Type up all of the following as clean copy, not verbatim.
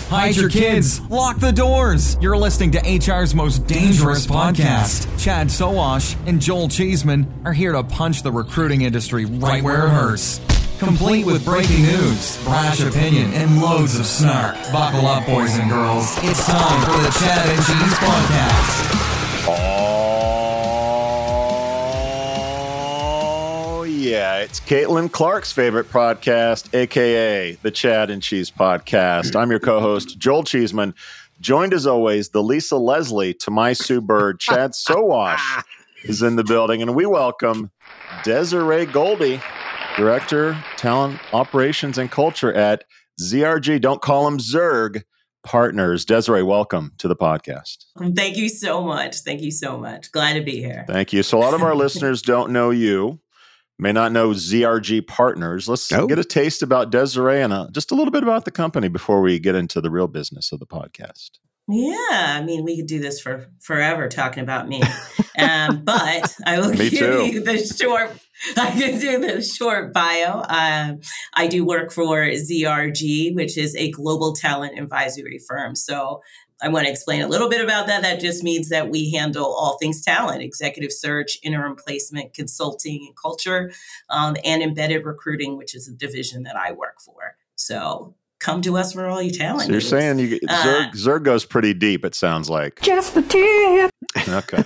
hide your kids, lock the doors. You're listening to HR's most dangerous podcast. Chad Sowash and Joel Cheeseman are here to punch the recruiting industry right where it hurts. Complete with breaking news, brash opinion, and loads of snark. Buckle up, boys and girls. It's time for the Chad and Cheese Podcast. Oh, yeah. It's Caitlin Clark's favorite podcast, a.k.a. the Chad and Cheese Podcast. I'm your co-host, Joel Cheeseman, joined as always, the Lisa Leslie to my Sue Bird, Chad Sowash is in the building, and we welcome Desiree Goldie, Director, Talent Operations and Culture at ZRG, don't call them Zerg, Partners. Desiree, welcome to the podcast. Thank you so much. Thank you so much. Glad to be here. Thank you. So a lot of our listeners don't know you, may not know ZRG Partners. Let's get a taste about Desiree and just a little bit about the company before we get into the real business of the podcast. Yeah, I mean, we could do this for forever talking about me, but I will give you the short. I can do the short bio. I do work for ZRG, which is a global talent advisory firm. So I want to explain a little bit about that. That just means that we handle all things talent, executive search, interim placement, consulting, and culture, and embedded recruiting, which is a division that I work for. So come to us for all your talent. So you're saying Zerg goes pretty deep, it sounds like. Just the tip. Okay.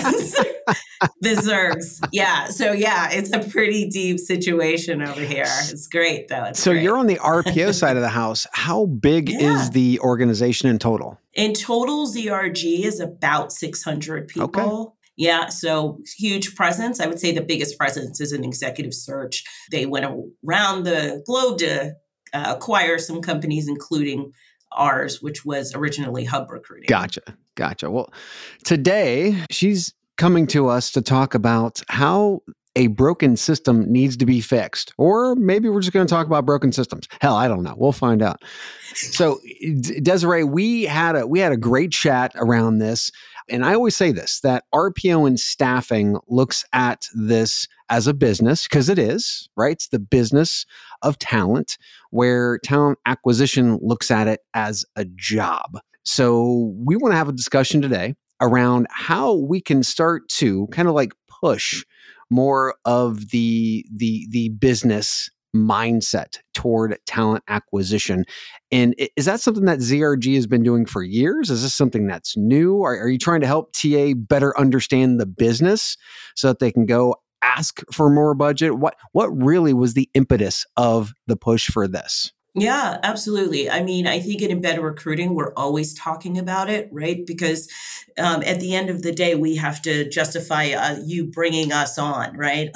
The Zergs. Yeah. So yeah, it's a pretty deep situation over here. It's great though. So great. You're on the RPO side of the house. How big is the organization in total? In total, ZRG is about 600 people. Okay. Yeah, so huge presence. I would say the biggest presence is in executive search. They went around the globe to acquire some companies, including ours, which was originally Hub Recruiting. Gotcha. Well, today she's coming to us to talk about how a broken system needs to be fixed. Or maybe we're just going to talk about broken systems. Hell, I don't know. We'll find out. So, Desiree, we had a great chat around this. And I always say this, that RPO and staffing looks at this as a business, because it is, right? It's the business of talent, where talent acquisition looks at it as a job. So we want to have a discussion today around how we can start to kind of like push more of the business mindset toward talent acquisition. And is that something that ZRG has been doing for years? Is this something that's new? Are you trying to help TA better understand the business so that they can go ask for more budget? What really was the impetus of the push for this? Yeah, absolutely. I mean, I think in embedded recruiting, we're always talking about it, right? Because at the end of the day, we have to justify you bringing us on, right?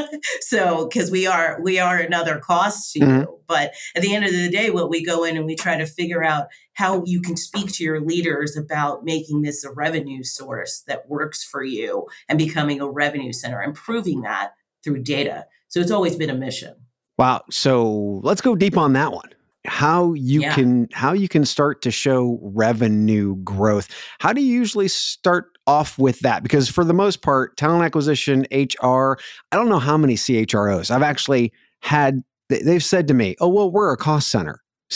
So, because we are another cost to you. But at the end of the day, what we go in and we try to figure out how you can speak to your leaders about making this a revenue source that works for you and becoming a revenue center, improving that through data. So it's always been a mission. Wow. So let's go deep on that one. How you can start to show revenue growth. How do you usually start off with that? Because for the most part, talent acquisition, HR, I don't know how many CHROs I've actually had. They've said to me, oh, well, we're a cost center.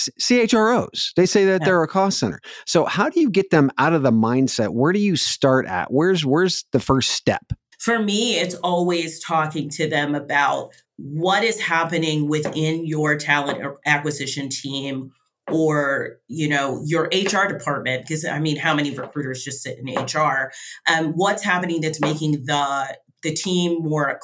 CHROs, they say that they're a cost center. So how do you get them out of the mindset? Where do you start at? Where's the first step? For me, it's always talking to them about what is happening within your talent acquisition team or, your HR department. Because I mean, how many recruiters just sit in HR? What's happening that's making the team more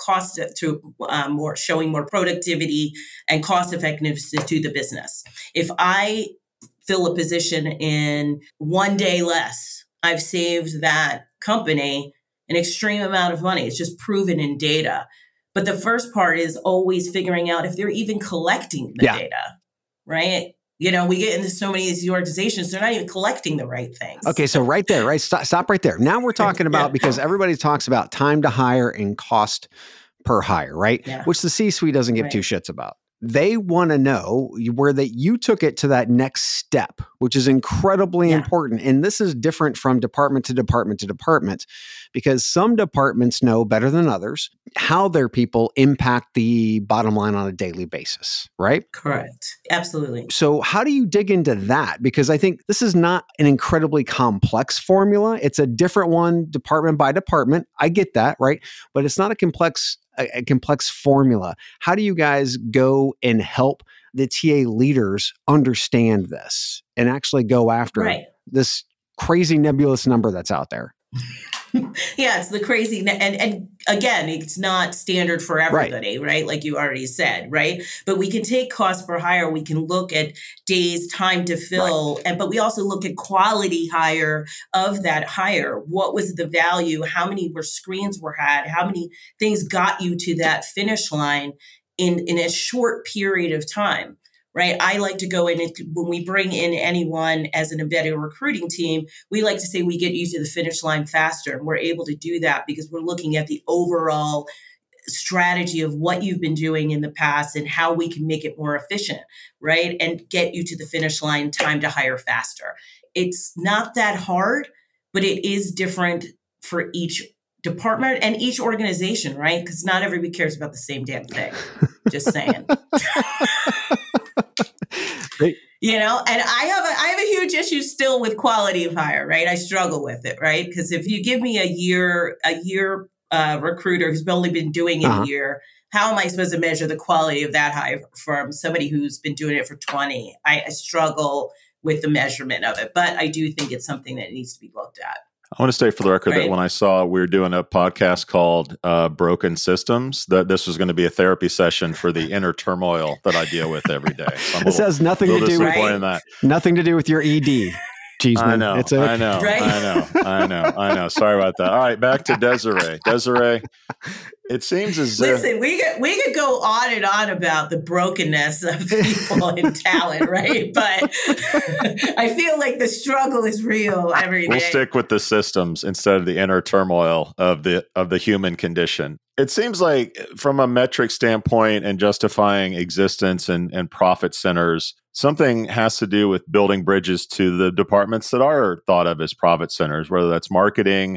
more showing more productivity and cost effectiveness to the business. If I fill a position in 1 day less, I've saved that company an extreme amount of money. It's just proven in data. But the first part is always figuring out if they're even collecting the data, right? We get into so many of these organizations, they're not even collecting the right things. Okay, so right there, right? Stop right there. Now we're talking about, because everybody talks about time to hire and cost per hire, right? Yeah. Which the C-suite doesn't give two shits about. They want to know where you took it to that next step, which is incredibly important. And this is different from department to department to department, because some departments know better than others how their people impact the bottom line on a daily basis, right? Correct. Absolutely. So how do you dig into that? Because I think this is not an incredibly complex formula. It's a different one department by department. I get that, right? But it's not a complex formula. How do you guys go and help the TA leaders understand this and actually go after this crazy nebulous number that's out there? Yeah, it's the crazy. And again, it's not standard for everybody, right? Like you already said, right? But we can take cost per hire. We can look at days, time to fill, but we also look at quality hire of that hire. What was the value? How many screens were had? How many things got you to that finish line in a short period of time? Right. I like to go in and when we bring in anyone as an embedded recruiting team, we like to say we get you to the finish line faster. And we're able to do that because we're looking at the overall strategy of what you've been doing in the past and how we can make it more efficient, right? And get you to the finish line, time to hire faster. It's not that hard, but it is different for each department and each organization, right? Because not everybody cares about the same damn thing. Just saying. You know, and I have a huge issue still with quality of hire, right? I struggle with it, right? Because if you give me a year recruiter who's only been doing it a year, how am I supposed to measure the quality of that hire from somebody who's been doing it for 20? I struggle with the measurement of it, but I do think it's something that needs to be looked at. I want to state for the record that when I saw we were doing a podcast called Broken Systems, that this was going to be a therapy session for the inner turmoil that I deal with every day. So this has nothing to do with nothing to do with your ED. Cheesman. I know. Sorry about that. All right, back to Desiree. Desiree, it seems as if... we could go on and on about the brokenness of people in talent, right? But I feel like the struggle is real every day. We'll stick with the systems instead of the inner turmoil of the human condition. It seems like from a metric standpoint and justifying existence and profit centers, something has to do with building bridges to the departments that are thought of as profit centers, whether that's marketing,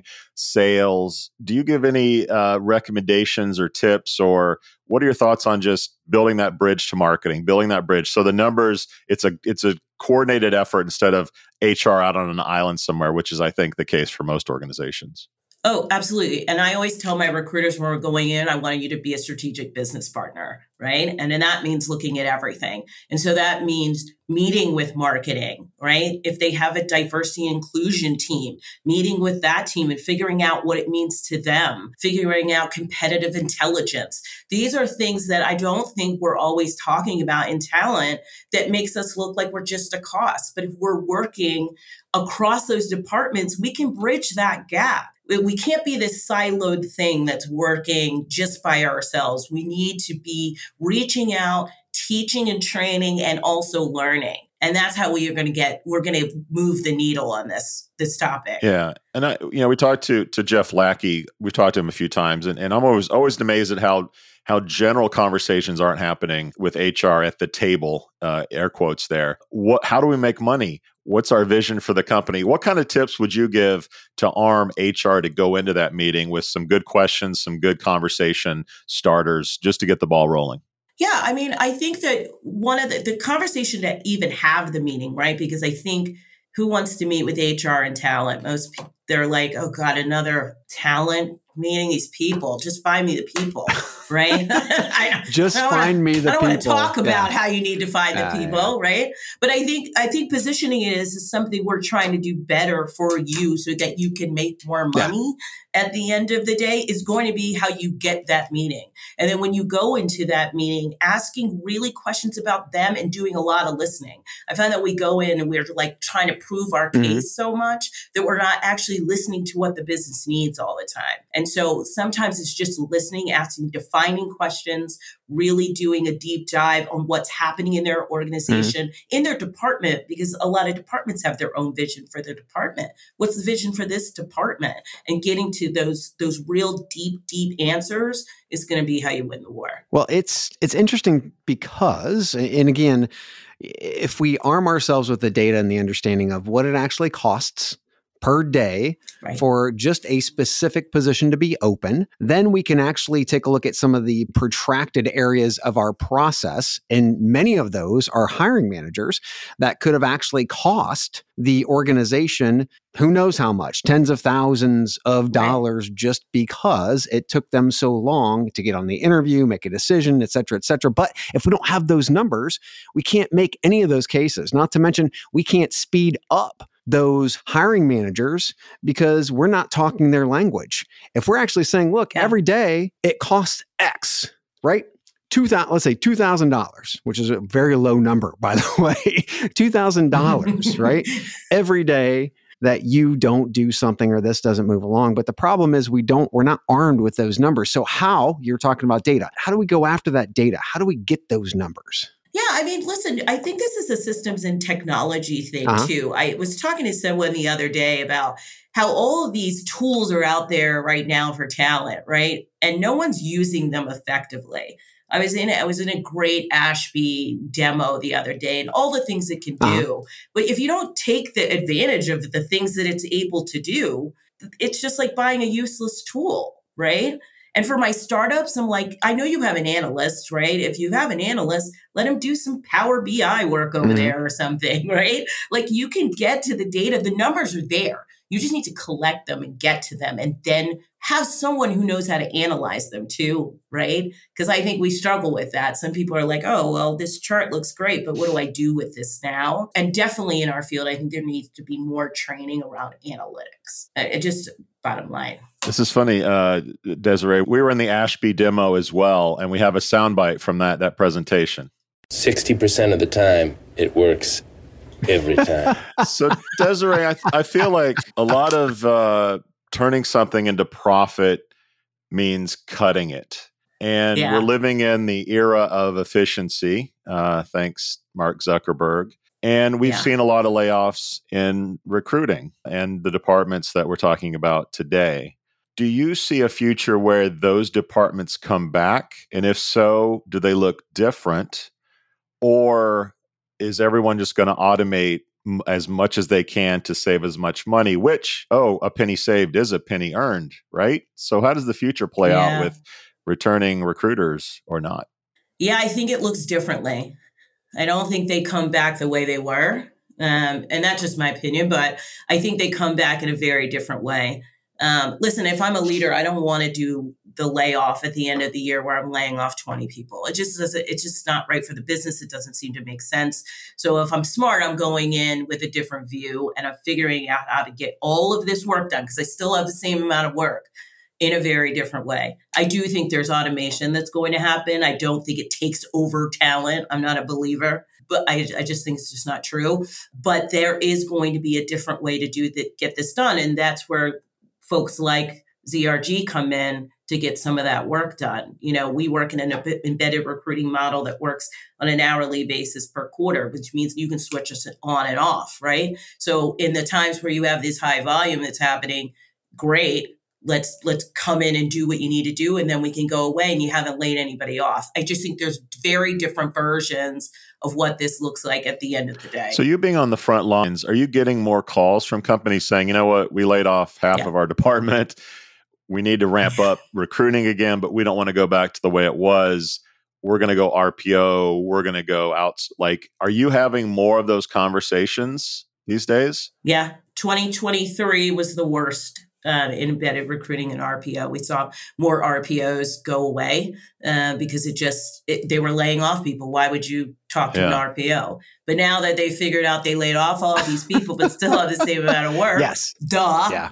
sales. Do you give any recommendations or tips, or what are your thoughts on just building that bridge to marketing, building that bridge? So the numbers, it's a coordinated effort instead of HR out on an island somewhere, which is, I think, the case for most organizations. Oh, absolutely. And I always tell my recruiters when we're going in, I want you to be a strategic business partner, right? And then that means looking at everything. And so that means meeting with marketing, right? If they have a diversity and inclusion team, meeting with that team and figuring out what it means to them, figuring out competitive intelligence. These are things that I don't think we're always talking about in talent that makes us look like we're just a cost. But if we're working across those departments, we can bridge that gap. We can't be this siloed thing that's working just by ourselves. We need to be reaching out, teaching and training, and also learning. And that's how we're going to move the needle on this topic. Yeah. And we talked to Jeff Lackey. We've talked to him a few times, and I'm always amazed at how general conversations aren't happening with HR at the table, air quotes there. How do we make money? What's our vision for the company? What kind of tips would you give to arm HR to go into that meeting with some good questions, some good conversation starters, just to get the ball rolling? Yeah, I mean, I think that one of the conversation to even have the meeting, right? Because I think who wants to meet with HR and talent? They're like, oh God, another talent meeting, these people. Just find me the people, right? I don't want to talk about how you need to find the people, right? But I think positioning it is something we're trying to do better for you so that you can make more money at the end of the day is going to be how you get that meeting. And then when you go into that meeting, asking really questions about them and doing a lot of listening. I find that we go in and we're like trying to prove our case so much that we're not actually listening to what the business needs all the time. And so sometimes it's just listening, asking defining questions, really doing a deep dive on what's happening in their organization, in their department, because a lot of departments have their own vision for their department. What's the vision for this department? And getting to those real deep answers is going to be how you win the war. Well, it's interesting because, and again, if we arm ourselves with the data and the understanding of what it actually costs per day for just a specific position to be open, then we can actually take a look at some of the protracted areas of our process. And many of those are hiring managers that could have actually cost the organization who knows how much, tens of thousands of dollars, just because it took them so long to get on the interview, make a decision, et cetera, et cetera. But if we don't have those numbers, we can't make any of those cases. Not to mention, we can't speed up those hiring managers because we're not talking their language. If we're actually saying, look, every day it costs X, right? Let's say $2,000, which is a very low number, by the way, $2,000, right? Every day that you don't do something or this doesn't move along. But the problem is we're not armed with those numbers. So you're talking about data. How do we go after that data? How do we get those numbers? Yeah, I mean, listen, I think this is a systems and technology thing too. I was talking to someone the other day about how all of these tools are out there right now for talent, right? And no one's using them effectively. I was in a great Ashby demo the other day and all the things it can do. But if you don't take the advantage of the things that it's able to do, it's just like buying a useless tool, right? And for my startups, I'm like, I know you have an analyst, right? If you have an analyst, let him do some Power BI work over there or something, right? Like you can get to the data. The numbers are there. You just need to collect them and get to them and then have someone who knows how to analyze them too, right? Because I think we struggle with that. Some people are like, oh, well, this chart looks great, but what do I do with this now? And definitely in our field, I think there needs to be more training around analytics. It just bottom line. This is funny, Desiree. We were in the Ashby demo as well, and we have a soundbite from that presentation. 60% of the time, it works every time. So, Desiree, I feel like a lot of turning something into profit means cutting it. And we're living in the era of efficiency, thanks Mark Zuckerberg. And we've seen a lot of layoffs in recruiting and the departments that we're talking about today. Do you see a future where those departments come back? And if so, do they look different? Or is everyone just going to automate as much as they can to save as much money, which, a penny saved is a penny earned, right? So how does the future play out with returning recruiters or not? Yeah, I think it looks differently. I don't think they come back the way they were. And that's just my opinion, but I think they come back in a very different way. Listen, if I'm a leader, I don't want to do the layoff at the end of the year where I'm laying off 20 people. It's just not right for the business. It doesn't seem to make sense. So if I'm smart, I'm going in with a different view and I'm figuring out how to get all of this work done because I still have the same amount of work in a very different way. I do think there's automation that's going to happen. I don't think it takes over talent. I'm not a believer, but I just think it's just not true. But there is going to be a different way to get this done. And that's where folks like ZRG come in to get some of that work done. You know, we work in an embedded recruiting model that works on an hourly basis per quarter, which means you can switch us on and off, right? So in the times where you have this high volume that's happening, great, let's come in and do what you need to do, and then we can go away and you haven't laid anybody off. I just think there's very different versions of what this looks like at the end of the day. So you being on the front lines, are you getting more calls from companies saying, you know what, we laid off half of our department. We need to ramp up recruiting again, but we don't want to go back to the way it was. We're going to go RPO. We're going to go out. Like, are you having more of those conversations these days? Yeah. 2023 was the worst in embedded recruiting and RPO. We saw more RPOs go away because they were laying off people. Why would you talk to an RPO? But now that they figured out they laid off all these people, but still have the same amount of work. Duh. Yeah.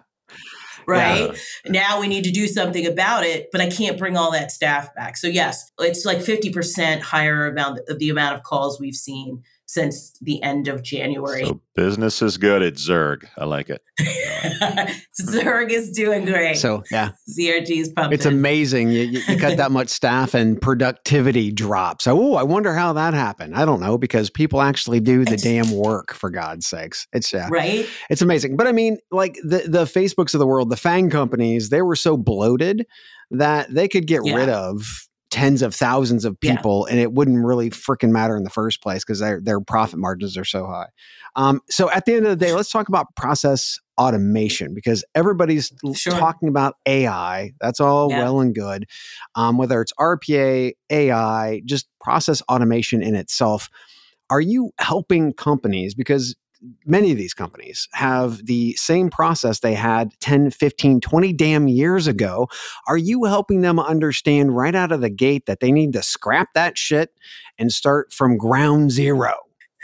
Right? Yeah. Now we need to do something about it, but I can't bring all that staff back. So yes, it's like 50% higher amount of the amount of calls we've seen since the end of January. So business is good at Zerg. I like it. Zerg is doing great. So ZRG is pumping. It's amazing. You cut that much staff and productivity drops. So, I wonder how that happened. I don't know, because people actually do the damn work, for God's sakes. It's right. It's amazing. But I mean, like the Facebooks of the world, the FANG companies, they were so bloated that they could get rid of tens of thousands of people, and it wouldn't really freaking matter in the first place because their profit margins are so high. So at the end of the day, let's talk about process automation, because everybody's talking about AI. That's all well and good. Whether it's RPA, AI, just process automation in itself. Are you helping companies? Because many of these companies have the same process they had 10, 15, 20 damn years ago. Are you helping them understand right out of the gate that they need to scrap that shit and start from ground zero?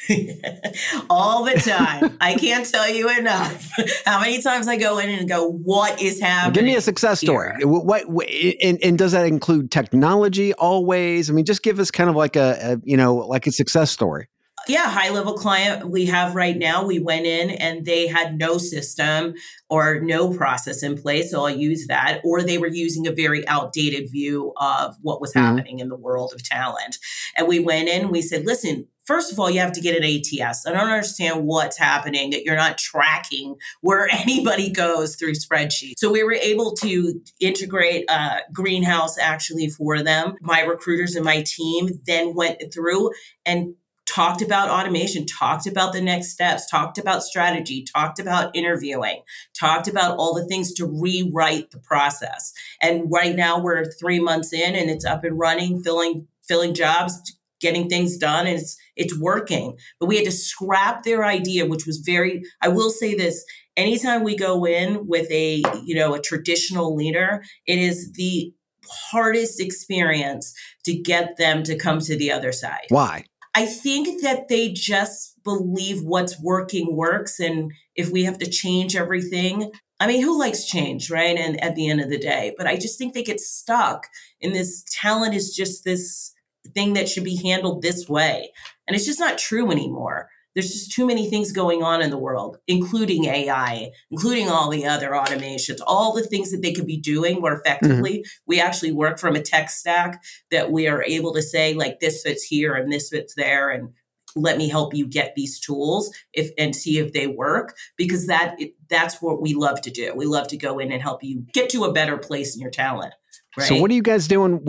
All the time. I can't tell you enough how many times I go in and go, what is happening? Give me a success story. What and does that include technology always? I mean, just give us kind of like a success story. Yeah, high level client we have right now. We went in and they had no system or no process in place. So I'll use that. Or they were using a very outdated view of what was happening in the world of talent. And we went in and we said, listen, first of all, you have to get an ATS. I don't understand what's happening, that you're not tracking where anybody goes through spreadsheets. So we were able to integrate Greenhouse actually for them. My recruiters and my team then went through and talked about automation, talked about the next steps, talked about strategy, talked about interviewing, talked about all the things to rewrite the process. And right now we're 3 months in and it's up and running, filling jobs, getting things done, and it's working. But we had to scrap their idea, which was I will say this, anytime we go in with a traditional leader, it is the hardest experience to get them to come to the other side. Why? I think that they just believe what's working works. And if we have to change everything, I mean, who likes change, right? And at the end of the day, but I just think they get stuck in this talent is just this thing that should be handled this way. And it's just not true anymore. There's just too many things going on in the world, including AI, including all the other automations, all the things that they could be doing more effectively. We actually work from a tech stack that we are able to say, like, this fits here and this fits there, and let me help you get these tools and see if they work, because that's what we love to do. We love to go in and help you get to a better place in your talent. Right? So what are you guys doing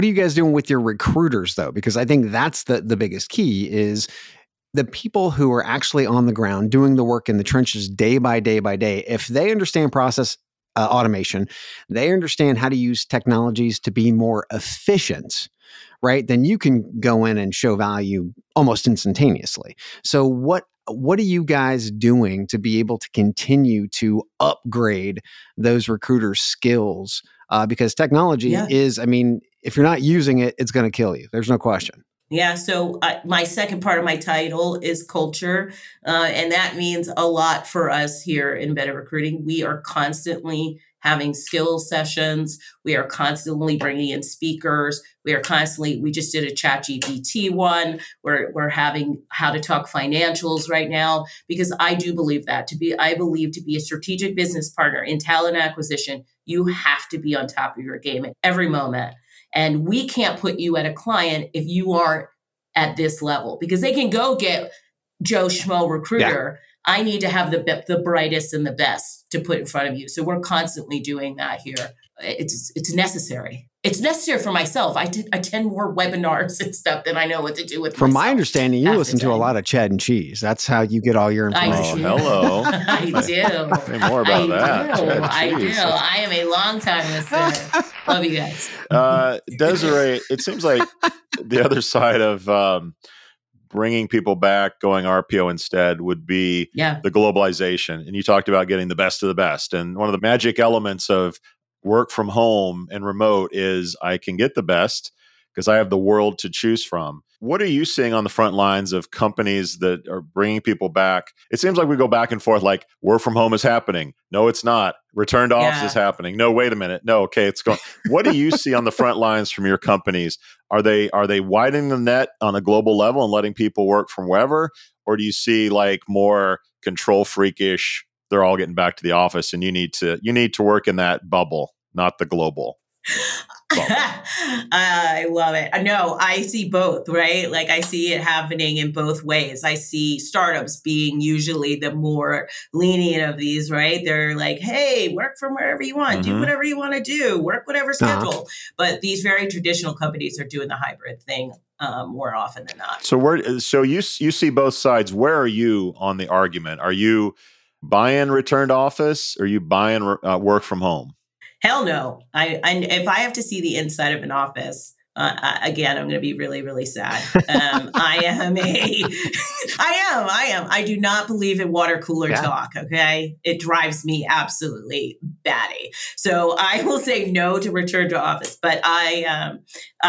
with your recruiters, though? Because I think that's the biggest key is the people who are actually on the ground doing the work in the trenches day by day by day. If they understand process automation, they understand how to use technologies to be more efficient, right? Then you can go in and show value almost instantaneously. So what are you guys doing to be able to continue to upgrade those recruiters' skills? Because technology is, I mean, if you're not using it, it's going to kill you. There's no question. Yeah. So my second part of my title is culture. And that means a lot for us here in Better Recruiting. We are constantly having skill sessions. We are constantly bringing in speakers. We just did a ChatGPT one. We're having how to talk financials right now, because I do believe I believe to be a strategic business partner in talent acquisition, you have to be on top of your game at every moment. And we can't put you at a client if you aren't at this level, because they can go get Joe Schmo recruiter. Yeah. I need to have the brightest and the best to put in front of you. So we're constantly doing that here. It's necessary. It's necessary for myself. I attend more webinars and stuff than I know what to do with. From my understanding, you listen to a lot of Chad and Cheese. That's how you get all your information. Hello. I do. Say more about that. I do. I am a long-time listener. Love you guys. Desiree, it seems like the other side of bringing people back, going RPO instead, would be the globalization. And you talked about getting the best of the best. And one of the magic elements of work from home and remote is I can get the best because I have the world to choose from. What are you seeing on the front lines of companies that are bringing people back? It seems like we go back and forth, like work from home is happening. No, it's not. Return to office is happening. No, wait a minute. No, okay, it's going. What do you see on the front lines from your companies? Are they widening the net on a global level and letting people work from wherever? Or do you see like more control freakish, they're all getting back to the office and you need to work in that bubble, not the global? I love it. No, I see both, right? Like I see it happening in both ways. I see startups being usually the more lenient of these, right? They're like, hey, work from wherever you want, do whatever you want to do, work whatever schedule. But these very traditional companies are doing the hybrid thing more often than not. So you see both sides. Where are you on the argument? Are you buying return to office? Or are you buying work from home? Hell no. If I have to see the inside of an office, again, I'm going to be really, really sad. I am. I do not believe in water cooler talk. Okay. It drives me absolutely batty. So I will say no to return to office, but on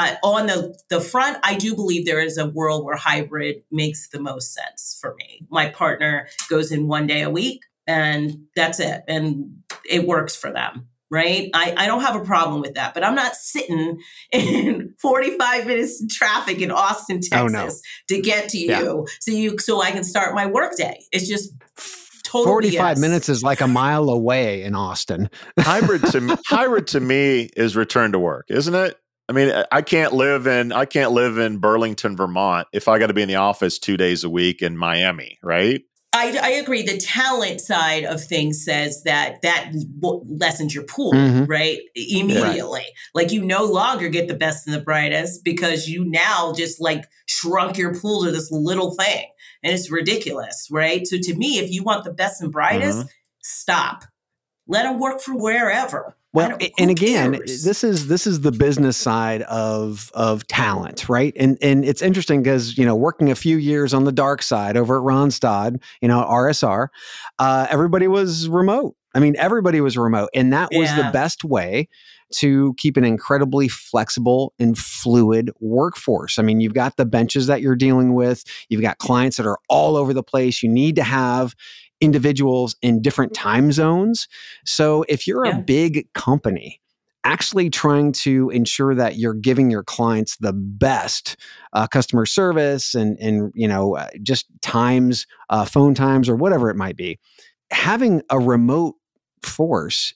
the front, I do believe there is a world where hybrid makes the most sense for me. My partner goes in 1 day a week and that's it. And it works for them. Right. I don't have a problem with that, but I'm not sitting in 45 minutes in traffic in Austin, Texas to get to you so I can start my workday. It's just totally 45 minutes is like a mile away in Austin. Hybrid to me is return to work, isn't it? I mean, I can't live in Burlington, Vermont if I got to be in the office 2 days a week in Miami, right? I agree. The talent side of things says that lessens your pool, right? Immediately. Right. Like you no longer get the best and the brightest because you now just like shrunk your pool to this little thing. And it's ridiculous, right? So to me, if you want the best and brightest, stop. Let them work from wherever. Well, and again, this is the business side of talent, right? And it's interesting because, working a few years on the dark side over at Randstad, RSR, everybody was remote. I mean, everybody was remote. And that was the best way to keep an incredibly flexible and fluid workforce. I mean, you've got the benches that you're dealing with. You've got clients that are all over the place. You need to have individuals in different time zones. So if you're a big company, actually trying to ensure that you're giving your clients the best customer service and just times, phone times, or whatever it might be, having a remote force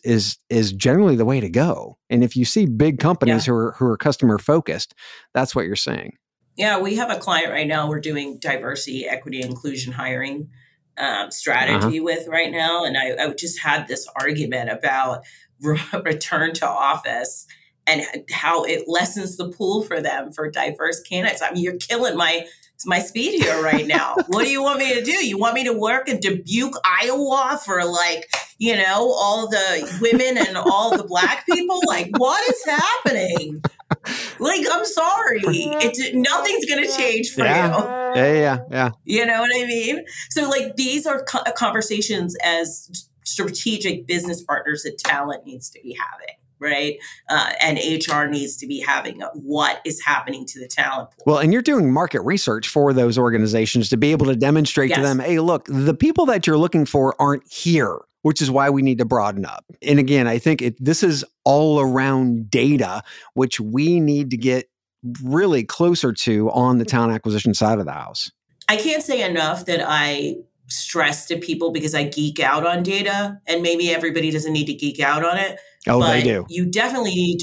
is generally the way to go. And if you see big companies who are customer focused, that's what you're saying. Yeah, we have a client right now. We're doing diversity, equity, inclusion hiring strategy with right now. And I just had this argument about return to office and how it lessens the pool for them for diverse candidates. I mean, you're killing my speed here right now. What do you want me to do? You want me to work in Dubuque, Iowa for all the women and all the Black people? Like, what is happening? Like, I'm sorry. Nothing's going to change for you. Yeah. You know what I mean? So, these are conversations as strategic business partners that talent needs to be having, right? And HR needs to be having what is happening to the talent pool. Well, and you're doing market research for those organizations to be able to demonstrate to them, hey, look, the people that you're looking for aren't here, which is why we need to broaden up. And again, I think this is all around data, which we need to get really closer to on the talent acquisition side of the house. I can't say enough that I stress to people because I geek out on data, and maybe everybody doesn't need to geek out on it. Oh, they do. You definitely need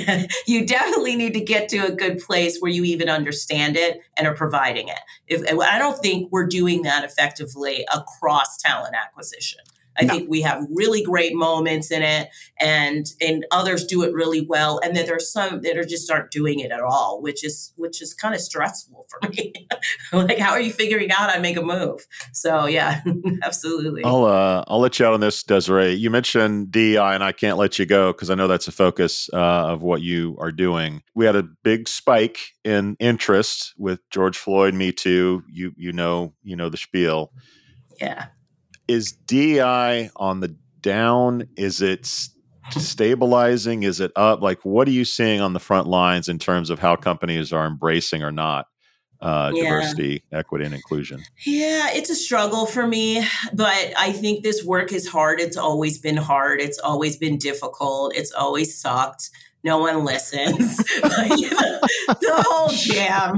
to get to a good place where you even understand it and are providing it. I don't think we're doing that effectively across talent acquisition. I think we have really great moments in it, and others do it really well. And then there's some that just aren't doing it at all, which is kind of stressful for me. Like, how are you figuring out how to make a move? So yeah, absolutely. I'll let you out on this, Desiree. You mentioned DEI, and I can't let you go because I know that's a focus of what you are doing. We had a big spike in interest with George Floyd, Me Too. You know the spiel. Yeah. Is DEI on the down? Is it stabilizing? Is it up? Like, what are you seeing on the front lines in terms of how companies are embracing or not diversity, equity, and inclusion? Yeah, it's a struggle for me, but I think this work is hard. It's always been hard. It's always been difficult. It's always sucked. No one listens. The whole jam,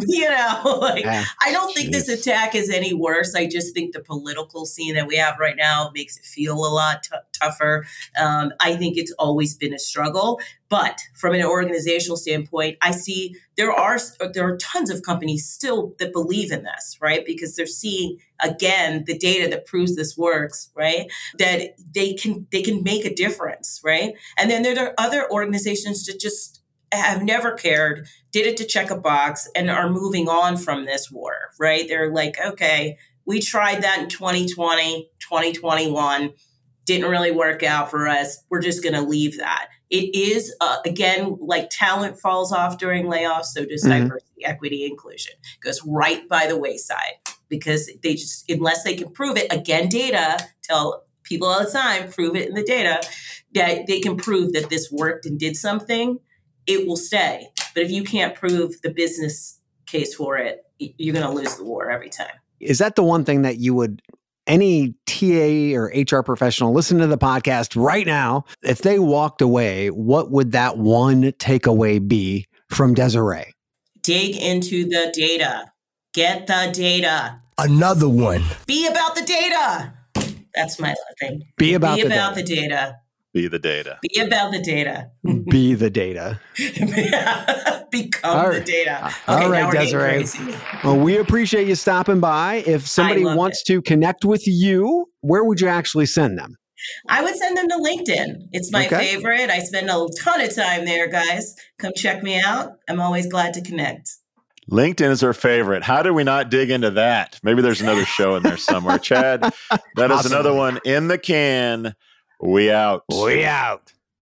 I don't think this attack is any worse. I just think the political scene that we have right now makes it feel a lot tougher. I think it's always been a struggle, But from an organizational standpoint, I see there are tons of companies still that believe in this, right? Because they're seeing, again, the data that proves this works, right? That they can make a difference, right? And then there are other organizations that just have never cared, did it to check a box, and are moving on from this war, right? They're like, okay, we tried that in 2020, 2021, didn't really work out for us. We're just going to leave that. It is, again, like talent falls off during layoffs, so does diversity, equity, inclusion. Goes right by the wayside because they just, unless they can prove it, again, data, tell people all the time, prove it in the data, that they can prove that this worked and did something, it will stay. But if you can't prove the business case for it, you're going to lose the war every time. Is that the one thing that you would, any TA or HR professional listen to the podcast right now, if they walked away, what would that one takeaway be from Desiree? Dig into the data. Get the data. Another one. Be about the data. That's my thing. Be about the data. data. Be the data. Be about the data. Be the data. Become the data. Okay, all right, Desiree. Well, we appreciate you stopping by. If somebody wants to connect with you, where would you actually send them? I would send them to LinkedIn. It's my favorite. I spend a ton of time there, guys. Come check me out. I'm always glad to connect. LinkedIn is her favorite. How do we not dig into that? Maybe there's another show in there somewhere. Chad, that is another one in the can. We out. We out.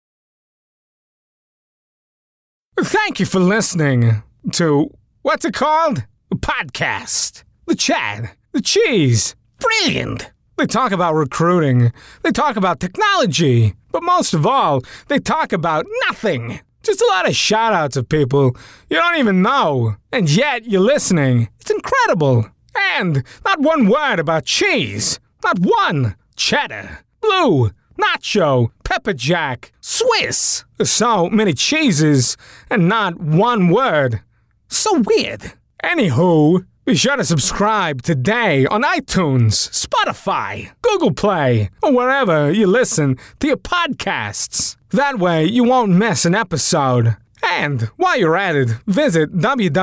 Thank you for listening to, what's it called? A podcast. The Chad. The Cheese. Brilliant. They talk about recruiting. They talk about technology. But most of all, they talk about nothing. Just a lot of shout-outs of people you don't even know. And yet you're listening. It's incredible. And not one word about cheese. Not one. Cheddar. Blue. Nacho, pepper jack, Swiss. So many cheeses and not one word. So weird. Anywho, be sure to subscribe today on iTunes, Spotify, Google Play, or wherever you listen to your podcasts. That way you won't miss an episode. And while you're at it, visit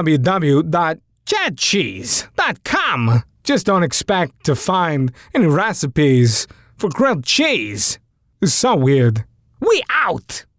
www.chadcheese.com. Just don't expect to find any recipes for grilled cheese. It's so weird. We out!